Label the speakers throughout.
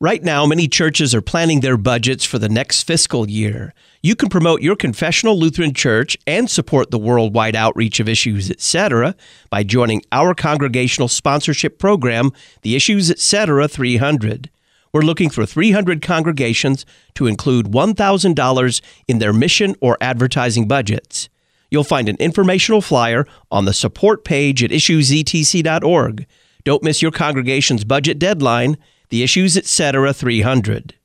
Speaker 1: Right now, many churches are planning their budgets for the next fiscal year. You can promote your confessional Lutheran church and support the worldwide outreach of Issues Etc. by joining our congregational sponsorship program, the Issues Etc. 300. We're looking for 300 congregations to include $1,000 in their mission or advertising budgets. You'll find an informational flyer on the support page at issuesetc.org. Don't miss your congregation's budget deadline, the Issues Etc. 300.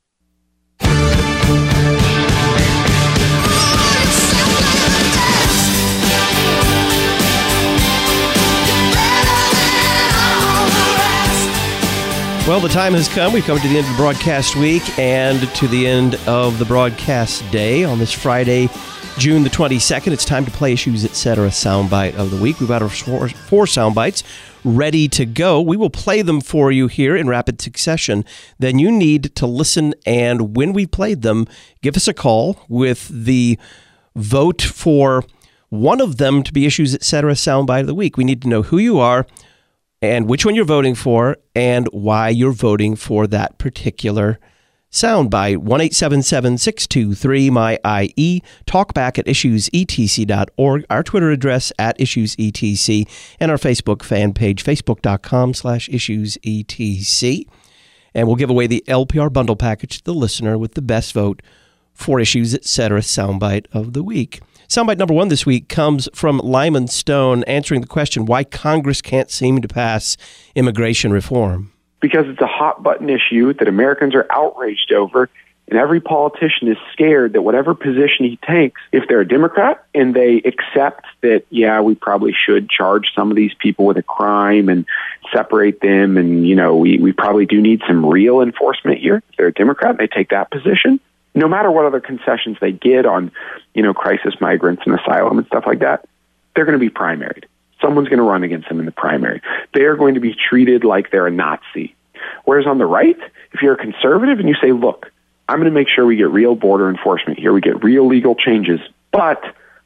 Speaker 1: Well, the time has come. We've come to the end of the broadcast week and to the end of the broadcast day on this Friday, June the 22nd. It's time to play Issues Etc. soundbite of the week. We've got our four soundbites ready to go. We will play them for you here in rapid succession. Then you need to listen, and when we played them, give us a call with the vote for one of them to be Issues Etc. soundbite of the week. We need to know who you are and which one you're voting for and why you're voting for that particular soundbite. 1-877-623-MY-IE. Talk back at issuesetc.org. Our Twitter address at issuesetc, and our Facebook fan page, facebook.com/issuesetc. And we'll give away the LPR bundle package to the listener with the best vote for Issues Etc. soundbite of the week. Soundbite number one this week comes from Lyman Stone, answering the question why Congress can't seem to pass immigration reform.
Speaker 2: Because it's a hot-button issue that Americans are outraged over, and every politician is scared that whatever position he takes, if they're a Democrat and they accept that, yeah, we probably should charge some of these people with a crime and separate them, and, you know, we probably do need some real enforcement here. If they're a Democrat and they take that position, no matter what other concessions they get on, you know, crisis migrants and asylum and stuff like that, they're going to be primaried. Someone's going to run against them in the primary. They are going to be treated like they're a Nazi. Whereas on the right, if you're a conservative and you say, look, I'm going to make sure we get real border enforcement here, we get real legal changes, but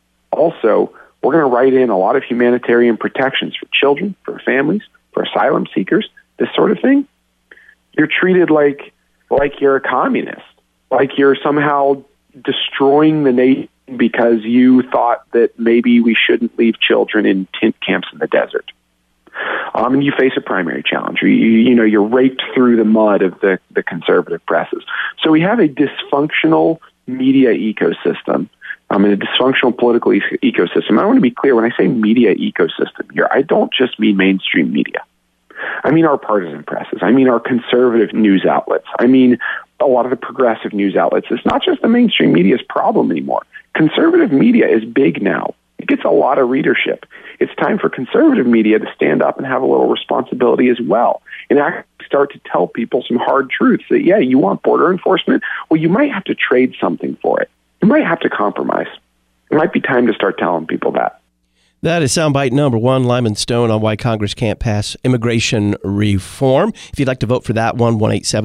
Speaker 2: also we're going to write in a lot of humanitarian protections for children, for families, for asylum seekers, this sort of thing, you're treated like you're a communist, like you're somehow destroying the nation because you thought that maybe we shouldn't leave children in tent camps in the desert. And you face a primary challenge. You're raked through the mud of the conservative presses. So we have a dysfunctional media ecosystem and a dysfunctional political ecosystem. I want to be clear, when I say media ecosystem here, I don't just mean mainstream media. I mean our partisan presses. I mean our conservative news outlets. I mean a lot of the progressive news outlets. It's not just the mainstream media's problem anymore. Conservative media is big now. It gets a lot of readership. It's time for conservative media to stand up and have a little responsibility as well and actually start to tell people some hard truths that, yeah, you want border enforcement? Well, you might have to trade something for it. You might have to compromise. It might be time to start telling people that.
Speaker 1: That is soundbite number one, Lyman Stone, on why Congress can't pass immigration reform. If you'd like to vote for that one,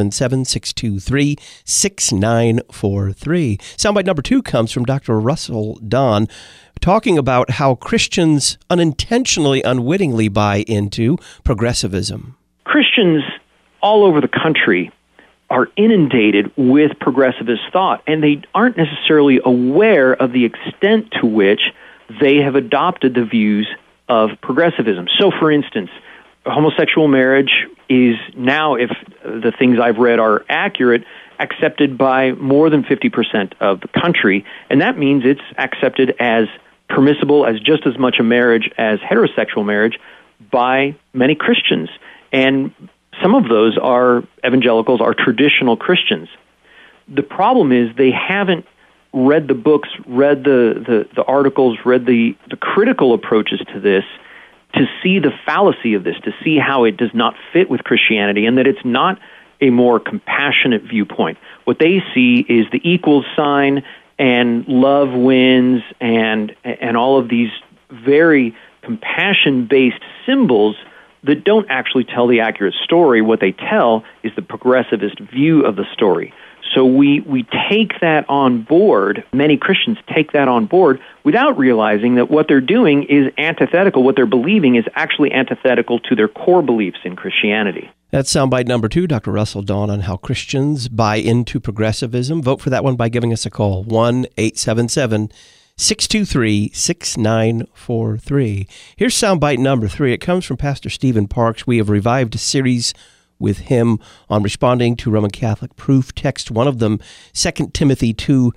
Speaker 1: 1-877-623-6943. Soundbite number two comes from Dr. Russell Don, talking about how Christians unintentionally, unwittingly buy into progressivism.
Speaker 3: Christians all over the country are inundated with progressivist thought, and they aren't necessarily aware of the extent to which they have adopted the views of progressivism. So, for instance, homosexual marriage is now, if the things I've read are accurate, accepted by more than 50% of the country, and that means it's accepted as permissible as just as much a marriage as heterosexual marriage by many Christians. And some of those are evangelicals, are traditional Christians. The problem is they haven't read the books, read the articles, read the critical approaches to this, to see the fallacy of this, to see how it does not fit with Christianity, and that it's not a more compassionate viewpoint. What they see is the equals sign and love wins and all of these very compassion-based symbols that don't actually tell the accurate story. What they tell is the progressivist view of the story. So we take that on board, many Christians take that on board without realizing that what they're doing is antithetical. What they're believing is actually antithetical to their core beliefs in Christianity.
Speaker 1: That's soundbite number 2, Dr. Russell Dawn, on how Christians buy into progressivism. Vote for that one by giving us a call, 1-877-623-6943. Here's soundbite number 3. It comes from Pastor Stephen Parks. We have revived a series with him on responding to Roman Catholic proof text. One of them, 2 Timothy 2,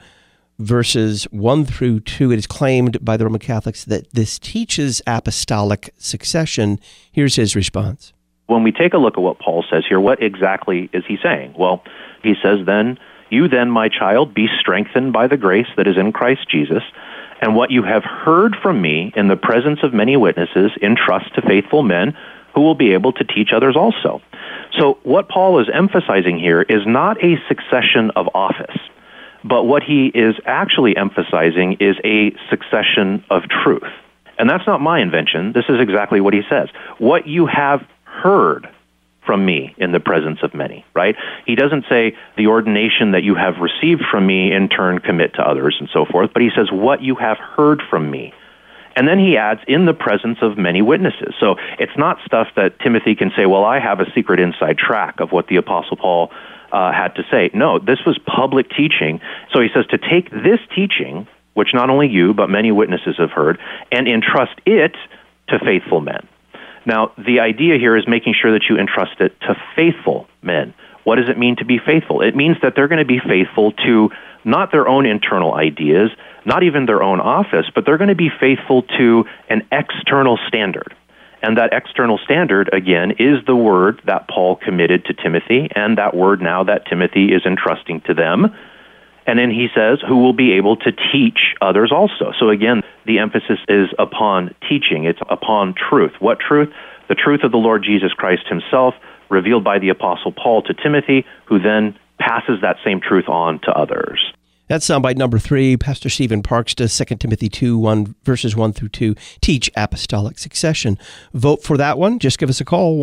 Speaker 1: verses 1 through 2. It is claimed by the Roman Catholics that this teaches apostolic succession. Here's his response.
Speaker 4: When we take a look at what Paul says here, what exactly is he saying? Well, he says, You then, my child, be strengthened by the grace that is in Christ Jesus, and what you have heard from me in the presence of many witnesses, entrust to faithful men who will be able to teach others also. So what Paul is emphasizing here is not a succession of office, but what he is actually emphasizing is a succession of truth. And that's not my invention. This is exactly what he says. What you have heard from me in the presence of many, right? He doesn't say the ordination that you have received from me in turn commit to others and so forth, but he says what you have heard from me. And then he adds, in the presence of many witnesses. So it's not stuff that Timothy can say, well, I have a secret inside track of what the Apostle Paul had to say. No, this was public teaching. So he says to take this teaching, which not only you, but many witnesses have heard, and entrust it to faithful men. Now, the idea here is making sure that you entrust it to faithful men. What does it mean to be faithful? It means that they're going to be faithful to not their own internal ideas, not even their own office, but they're going to be faithful to an external standard. And that external standard, again, is the word that Paul committed to Timothy, and that word now that Timothy is entrusting to them. And then he says, who will be able to teach others also. So again, the emphasis is upon teaching. It's upon truth. What truth? The truth of the Lord Jesus Christ himself, revealed by the Apostle Paul to Timothy, who then passes that same truth on to others.
Speaker 1: That's soundbite number 3. Pastor Stephen Parks does 2 Timothy 2, verses 1 through 2, teach apostolic succession. Vote for that one. Just give us a call,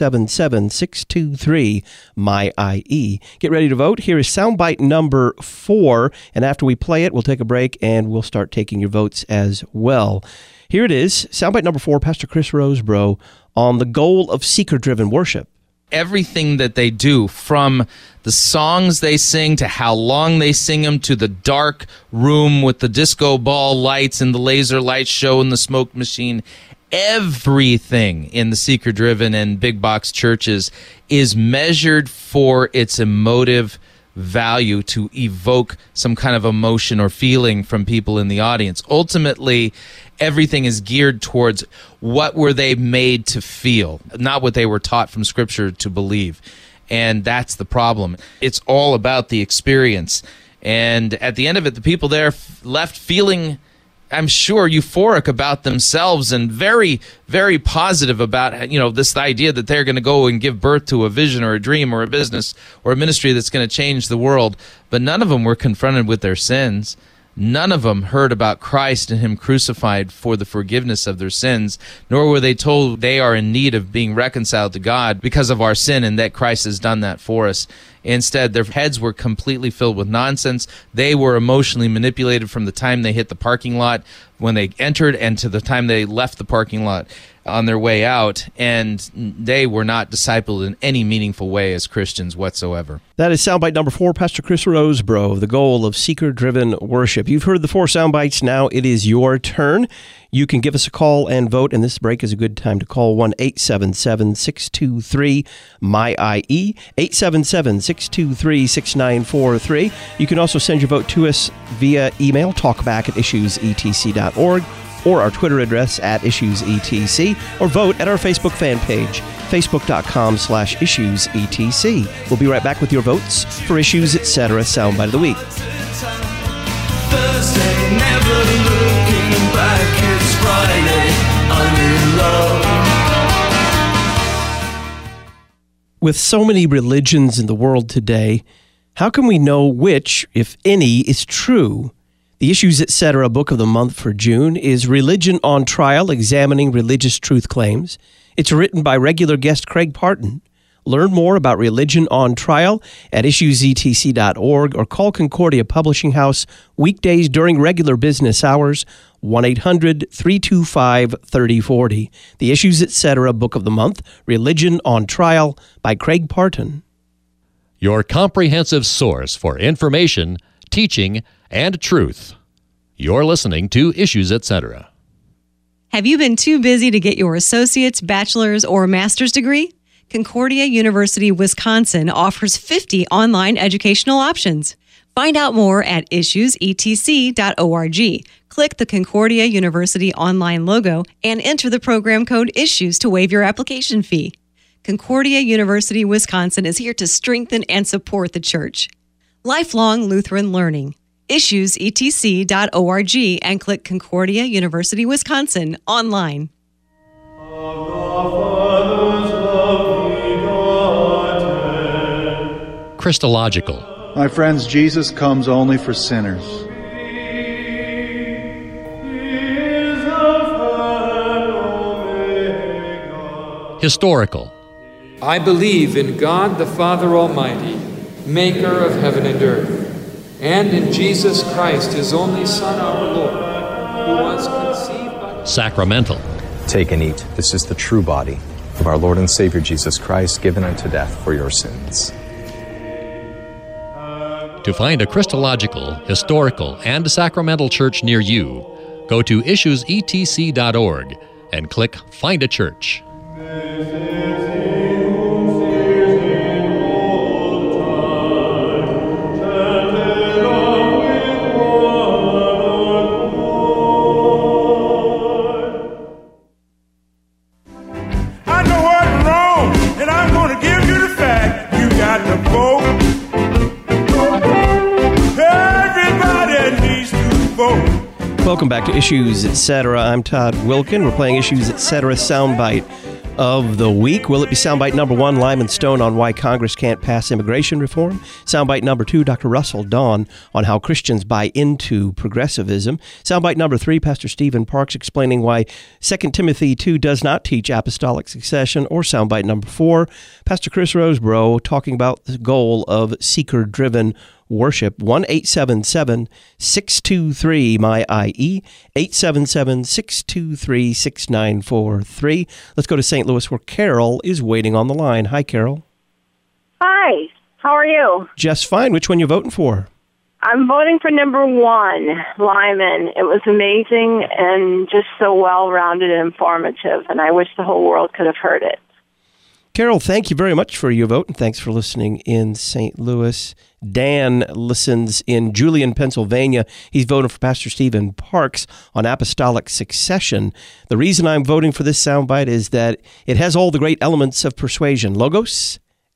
Speaker 1: 1-877-623-MY-IE. Get ready to vote. Here is soundbite number 4, and after we play it, we'll take a break, and we'll start taking your votes as well. Here it is, soundbite number 4, Pastor Chris Rosebrough, on the goal of seeker-driven worship.
Speaker 5: Everything that they do, from the songs they sing to how long they sing them to the dark room with the disco ball lights and the laser light show and the smoke machine, everything in the seeker-driven and big box churches is measured for its emotive value to evoke some kind of emotion or feeling from people in the audience. Ultimately, everything is geared towards what were they made to feel, not what they were taught from Scripture to believe. And that's the problem. It's all about the experience. And at the end of it, the people there left feeling, I'm sure, euphoric about themselves and very, very positive about, this idea that they're going to go and give birth to a vision or a dream or a business or a ministry that's going to change the world. But none of them were confronted with their sins. None of them heard about Christ and him crucified for the forgiveness of their sins, nor were they told they are in need of being reconciled to God because of our sin and that Christ has done that for us. Instead, their heads were completely filled with nonsense. They were emotionally manipulated from the time they hit the parking lot when they entered and to the time they left the parking lot on their way out, and they were not discipled in any meaningful way as Christians whatsoever.
Speaker 1: That is soundbite number 4, Pastor Chris Rosebrough, the goal of seeker-driven worship. You've heard the 4 soundbites. Now it is your turn. You can give us a call and vote, and this break is a good time to call 1-877-623-MY-IE, 877-623-6943. You can also send your vote to us via email, talkback@issuesetc.org, or our Twitter address @issuesetc, or vote at our Facebook fan page, facebook.com/issuesetc. We'll be right back with your votes for Issues Etc. Soundbite of the Week.
Speaker 6: Thursday, never looking back, it's Friday, I'm in love.
Speaker 1: With so many religions in the world today, how can we know which, if any, is true? The Issues Etc. book of the month for June is Religion on Trial, Examining Religious Truth Claims. It's written by regular guest Craig Parton. Learn more about Religion on Trial at issuesetc.org or call Concordia Publishing House weekdays during regular business hours, 1-800-325-3040. The Issues Etc. Book of the Month, Religion on Trial by Craig Parton.
Speaker 7: Your comprehensive source for information, teaching, and truth. You're listening to Issues Etc.
Speaker 8: Have you been too busy to get your associate's, bachelor's, or master's degree? Concordia University, Wisconsin offers 50 online educational options. Find out more at issuesetc.org. Click the Concordia University online logo and enter the program code ISSUES to waive your application fee. Concordia University, Wisconsin is here to strengthen and support the church. Lifelong Lutheran Learning. issuesetc.org and click Concordia University, Wisconsin online.
Speaker 7: Christological.
Speaker 9: My friends, Jesus comes only for sinners.
Speaker 7: Historical.
Speaker 10: I believe in God the Father Almighty, maker of heaven and earth, and in Jesus Christ, his only Son, our Lord, who was conceived by...
Speaker 7: Sacramental.
Speaker 11: Take and eat. This is the true body of our Lord and Savior Jesus Christ, given unto death for your sins.
Speaker 7: To find a Christological, historical, and sacramental church near you, go to issuesetc.org and click Find a Church.
Speaker 1: Welcome back to Issues Etc. I'm Todd Wilkin. We're playing Issues Etc. Soundbite of the Week. Will it be soundbite number 1, Lyman Stone on why Congress can't pass immigration reform? Soundbite number 2, Dr. Russell Dawn on how Christians buy into progressivism. Soundbite number 3, Pastor Stephen Parks explaining why 2 Timothy 2 does not teach apostolic succession. Or soundbite number 4, Pastor Chris Rosebrough talking about the goal of seeker-driven worship. 1-877-623-MY-IE, 877-623-6943. Let's go to St. Louis where Carol is waiting on the line. Hi, Carol.
Speaker 12: Hi. How are you?
Speaker 1: Just fine. Which one you voting for?
Speaker 12: I'm voting for number 1, Lyman. It was amazing and just so well-rounded and informative, and I wish the whole world could have heard it.
Speaker 1: Carol, thank you very much for your vote, and thanks for listening in St. Louis. Dan listens in Julian, Pennsylvania. He's voting for Pastor Stephen Parks on apostolic succession. The reason I'm voting for this soundbite is that it has all the great elements of persuasion. Logos,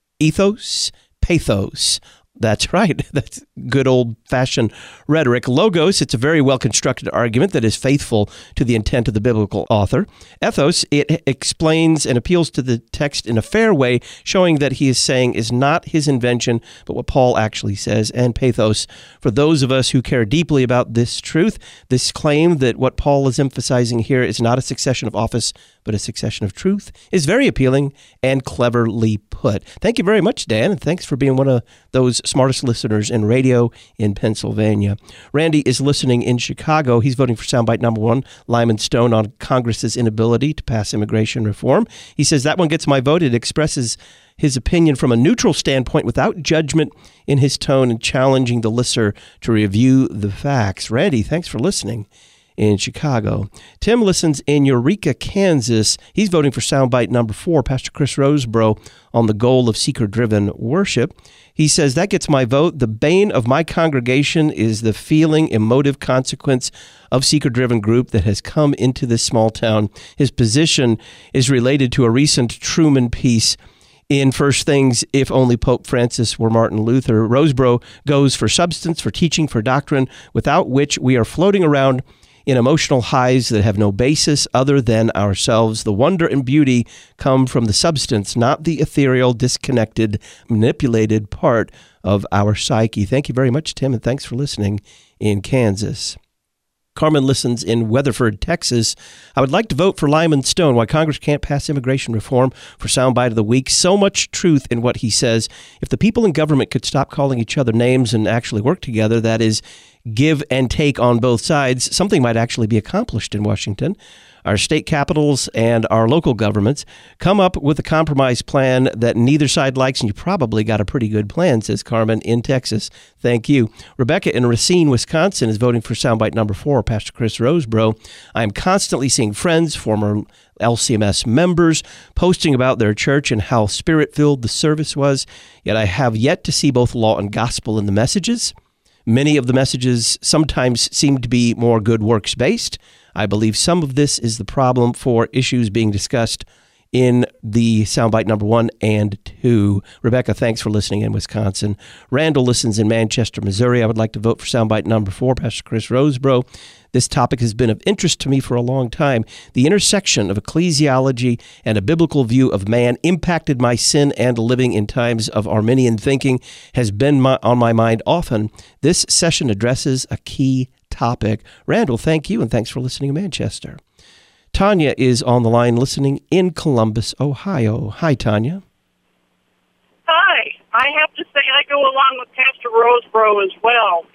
Speaker 1: ethos, pathos. That's right. That's good old-fashioned rhetoric. Logos, it's a very well-constructed argument that is faithful to the intent of the biblical author. Ethos, it explains and appeals to the text in a fair way, showing that he is saying is not his invention, but what Paul actually says. And pathos, for those of us who care deeply about this truth, this claim that what Paul is emphasizing here is not a succession of office, but a succession of truth, is very appealing and cleverly put. Thank you very much, Dan, and thanks for being one of those smartest listeners in radio in Pennsylvania. Randy is listening in Chicago. He's voting for soundbite number 1, Lyman Stone on Congress's inability to pass immigration reform. He says that one gets my vote. It expresses his opinion from a neutral standpoint without judgment in his tone and challenging the listener to review the facts. Randy, thanks for listening in Chicago. Tim listens in Eureka, Kansas. He's voting for soundbite number 4, Pastor Chris Rosebrough on the goal of seeker-driven worship. He says, that gets my vote. The bane of my congregation is the feeling, emotive consequence of seeker-driven group that has come into this small town. His position is related to a recent Truman piece in First Things, If Only Pope Francis Were Martin Luther. Rosebrough goes for substance, for teaching, for doctrine, without which we are floating around in emotional highs that have no basis other than ourselves. The wonder and beauty come from the substance, not the ethereal, disconnected, manipulated part of our psyche. Thank you very much, Tim, and thanks for listening in Kansas. Carmen listens in Weatherford, Texas. I would like to vote for Lyman Stone, why Congress can't pass immigration reform, for soundbite of the week. So much truth in what he says. If the people in government could stop calling each other names and actually work together, that is, give and take on both sides, something might actually be accomplished in Washington. Our state capitals and our local governments come up with a compromise plan that neither side likes, and you probably got a pretty good plan, says Carmen in Texas. Thank you. Rebecca in Racine, Wisconsin, is voting for soundbite number 4, Pastor Chris Rosebrough. I am constantly seeing friends, former LCMS members, posting about their church and how spirit-filled the service was, yet I have yet to see both law and gospel in the messages. Many of the messages sometimes seem to be more good works-based. I believe some of this is the problem for issues being discussed in the soundbite number 1 and 2. Rebecca, thanks for listening in Wisconsin. Randall listens in Manchester, Missouri. I would like to vote for soundbite number 4, Pastor Chris Rosebrough. This topic has been of interest to me for a long time. The intersection of ecclesiology and a biblical view of man impacted my sin and living in times of Arminian thinking has been on my mind often. This session addresses a key topic. Randall, thank you, and thanks for listening in Manchester. Tanya is on the line listening in Columbus, Ohio. Hi, Tanya.
Speaker 13: Hi. I have to say I go along with Pastor Rosebrough as well.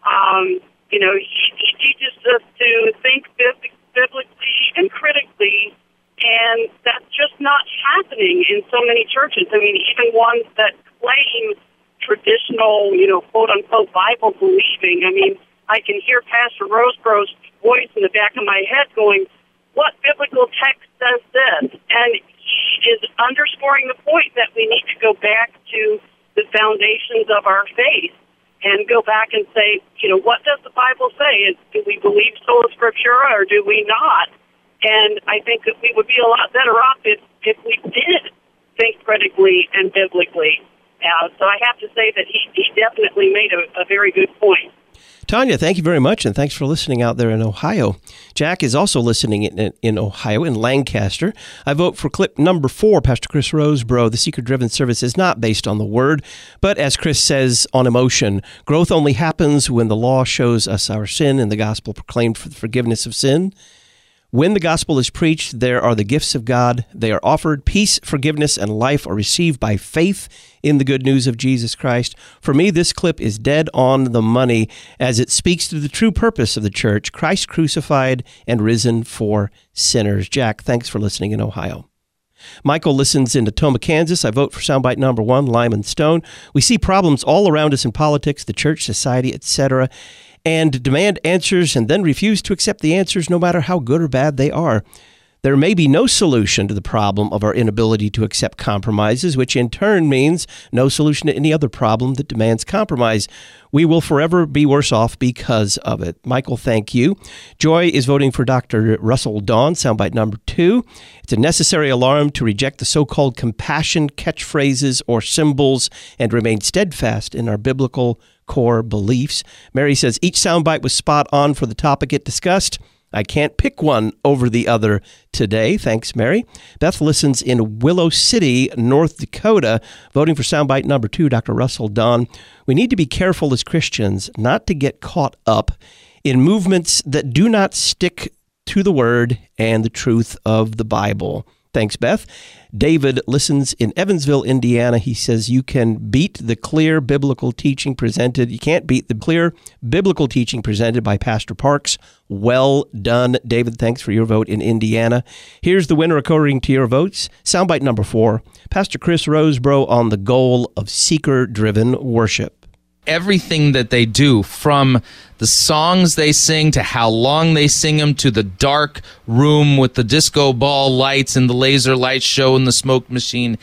Speaker 13: He teaches us to think biblically and critically, and that's just not happening in so many churches. I mean, even ones that claim traditional, quote-unquote Bible believing. I mean, I can hear Pastor Rosebrough's voice in the back of my head going, what biblical text says this? And he is underscoring the point that we need to go back to the foundations of our faith and go back and say, what does the Bible say? Do we believe sola scriptura or do we not? And I think that we would be a lot better off if we did think critically and biblically. So I have to say that he definitely made a very good point.
Speaker 1: Tanya, thank you very much, and thanks for listening out there in Ohio. Jack is also listening in Ohio, in Lancaster. I vote for clip number 4, Pastor Chris Rosebrough. The seeker-driven service is not based on the Word, but as Chris says, on emotion. Growth only happens when the law shows us our sin and the gospel proclaimed for the forgiveness of sin. When the gospel is preached, there are the gifts of God. They are offered. Peace, forgiveness, and life are received by faith in the good news of Jesus Christ. For me, this clip is dead on the money as it speaks to the true purpose of the church, Christ crucified and risen for sinners. Jack, thanks for listening in Ohio. Michael listens in Tacoma, Kansas. I vote for soundbite number 1, Lyman Stone. We see problems all around us in politics, the church, society, etc., and demand answers and then refuse to accept the answers no matter how good or bad they are. There may be no solution to the problem of our inability to accept compromises, which in turn means no solution to any other problem that demands compromise. We will forever be worse off because of it. Michael, thank you. Joy is voting for Dr. Russell Dawn, soundbite number 2. It's a necessary alarm to reject the so-called compassion catchphrases or symbols and remain steadfast in our biblical core beliefs. Mary says each soundbite was spot on for the topic it discussed. I can't pick one over the other today. Thanks, Mary. Beth listens in Willow City, North Dakota, voting for soundbite number 2, Dr. Russell Dawn. We need to be careful as Christians not to get caught up in movements that do not stick to the Word and the truth of the Bible. Thanks, Beth. David listens in Evansville, Indiana. He says you can beat the clear biblical teaching presented. You can't beat the clear biblical teaching presented by Pastor Parks. Well done, David. Thanks for your vote in Indiana. Here's the winner according to your votes. Soundbite number 4, Pastor Chris Rosebrough on the goal of seeker-driven worship.
Speaker 5: Everything that they do, from the songs they sing to how long they sing them to the dark room with the disco ball lights and the laser light show and the smoke machine,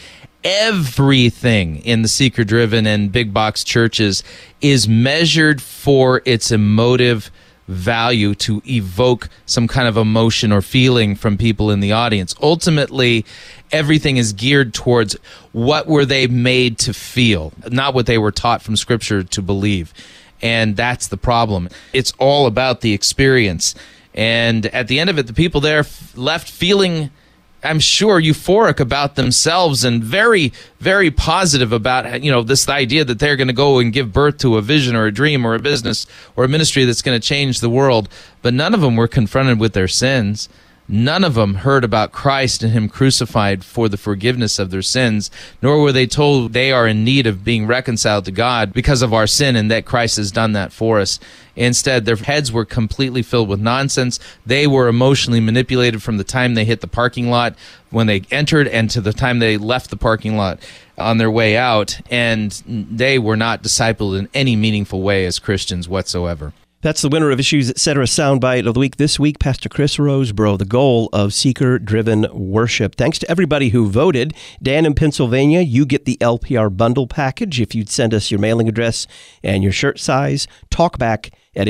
Speaker 5: everything in the seeker-driven and big box churches is measured for its emotive value to evoke some kind of emotion or feeling from people in the audience. Ultimately, everything is geared towards what were they made to feel, not what they were taught from Scripture to believe. And that's the problem. It's all about the experience. And at the end of it, the people there left feeling, I'm sure, euphoric about themselves and very, very positive about, this idea that they're going to go and give birth to a vision or a dream or a business or a ministry that's going to change the world. But none of them were confronted with their sins. None of them heard about Christ and Him crucified for the forgiveness of their sins, nor were they told they are in need of being reconciled to God because of our sin and that Christ has done that for us. Instead, their heads were completely filled with nonsense. They were emotionally manipulated from the time they hit the parking lot when they entered and to the time they left the parking lot on their way out, and they were not discipled in any meaningful way as Christians whatsoever.
Speaker 1: That's the winner of Issues Etc. Soundbite of the Week this week, Pastor Chris Rosebrough, the goal of seeker-driven worship. Thanks to everybody who voted. Dan in Pennsylvania, you get the LPR bundle package if you'd send us your mailing address and your shirt size. Talkback at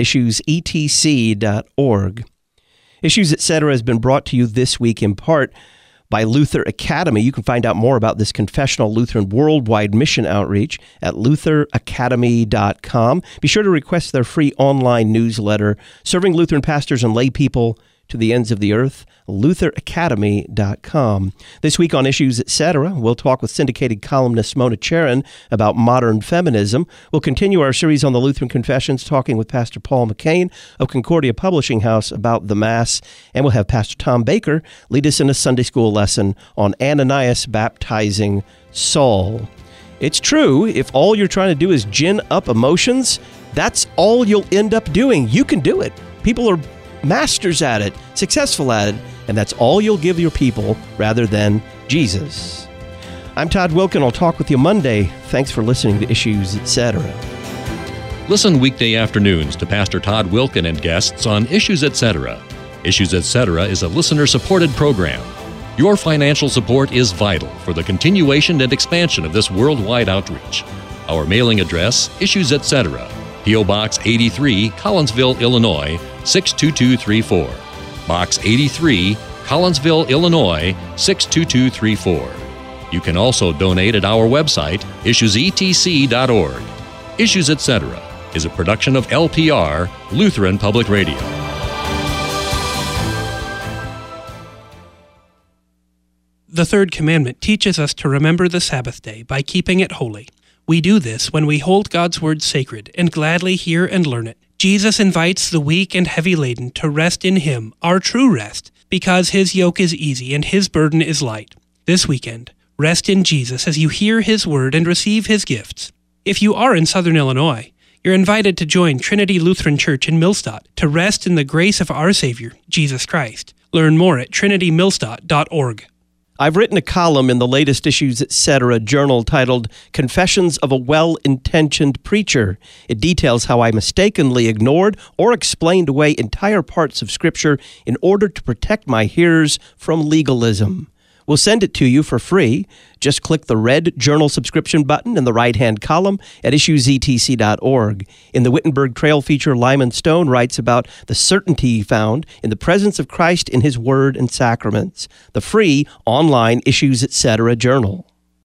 Speaker 1: issuesetc.org. Issues Etc. has been brought to you this week in part by Luther Academy. You can find out more about this confessional Lutheran worldwide mission outreach at lutheracademy.com. Be sure to request their free online newsletter, Serving Lutheran Pastors and Lay People to the Ends of the Earth, lutheracademy.com. This week on Issues Etc., we'll talk with syndicated columnist Mona Charen about modern feminism. We'll continue our series on the Lutheran Confessions, talking with Pastor Paul McCain of Concordia Publishing House about the Mass. And we'll have Pastor Tom Baker lead us in a Sunday school lesson on Ananias baptizing Saul. It's true, if all you're trying to do is gin up emotions, that's all you'll end up doing. You can do it. People are masters at it, successful at it, and that's all you'll give your people rather than Jesus. I'm Todd Wilken. I'll talk with you Monday. Thanks for listening to Issues Etc.
Speaker 7: Listen weekday afternoons to Pastor Todd Wilken and guests on Issues Etc. Issues Etc. is a listener-supported program. Your financial support is vital for the continuation and expansion of this worldwide outreach. Our mailing address, Issues Etc., P.O. Box 83, Collinsville, Illinois, 62234. Box 83, Collinsville, Illinois, 62234. You can also donate at our website, issuesetc.org. Issues Etc. is a production of LPR, Lutheran Public Radio.
Speaker 14: The third commandment teaches us to remember the Sabbath day by keeping it holy. We do this when we hold God's word sacred and gladly hear and learn it. Jesus invites the weak and heavy laden to rest in Him, our true rest, because His yoke is easy and His burden is light. This weekend, rest in Jesus as you hear His word and receive His gifts. If you are in Southern Illinois, you're invited to join Trinity Lutheran Church in Millstadt to rest in the grace of our Savior, Jesus Christ. Learn more at trinitymillstadt.org.
Speaker 1: I've written a column in the latest Issues Etc. journal titled Confessions of a Well-Intentioned Preacher. It details how I mistakenly ignored or explained away entire parts of Scripture in order to protect my hearers from legalism. We'll send it to you for free. Just click the red journal subscription button in the right-hand column at issuesetc.org. In the Wittenberg Trail feature, Lyman Stone writes about the certainty found in the presence of Christ in His Word and Sacraments. The free online Issues Etc. journal.